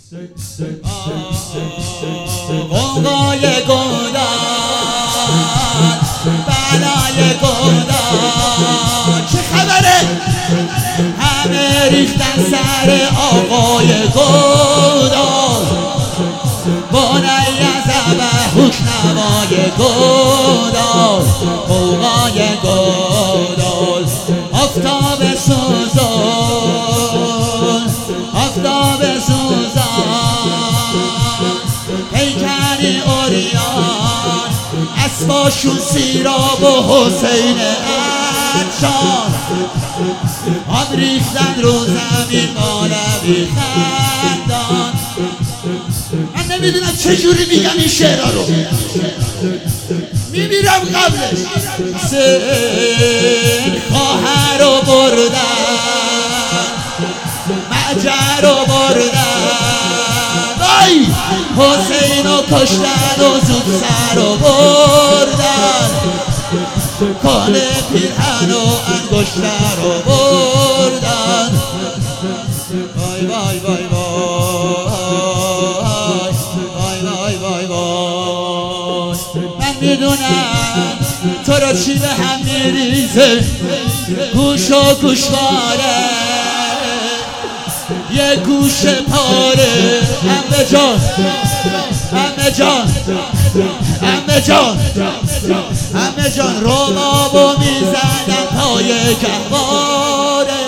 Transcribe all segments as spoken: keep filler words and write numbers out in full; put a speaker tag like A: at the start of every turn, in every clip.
A: قوقای گودال بلای گودال چه خبره؟ همه ریختن سر آقای گودال بانای زبه حکموای گودال قوقای گودال آفتاب سوزان آفتاب سوزان پیکری اوریان اسباشون سیراب و حسین عطشان آب ریختن رو زمین مولوی خندان. من نمیدونم چجوری میگم این شعرها رو، میمیرم قبلش. سین خواهر رو بردن معجر رو بردن وای حسین رو کشتن و زود سر رو بردن کنه پیرهن و انگشتر رو بردن وای وای وای وای وای وای وای. من میدونم تو رو چی به هم میریزه گوش و گوشواره یه گوش پاره عمه جان عمه جان عمه جان عمه جان ربابو میزدن پای گهواره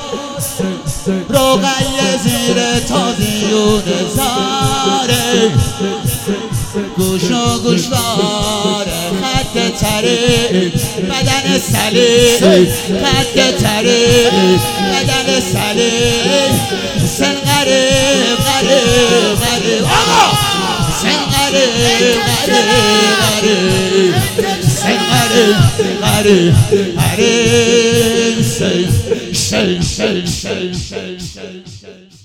A: رقیه زیر تازیون زاره گوش و گوشواره خط تره بدن سلی خط تره بدن سلی سن غریب غریب غریب آقا سن غریب غریب غریب سن غریب غریب غریب سن سن سن سن سن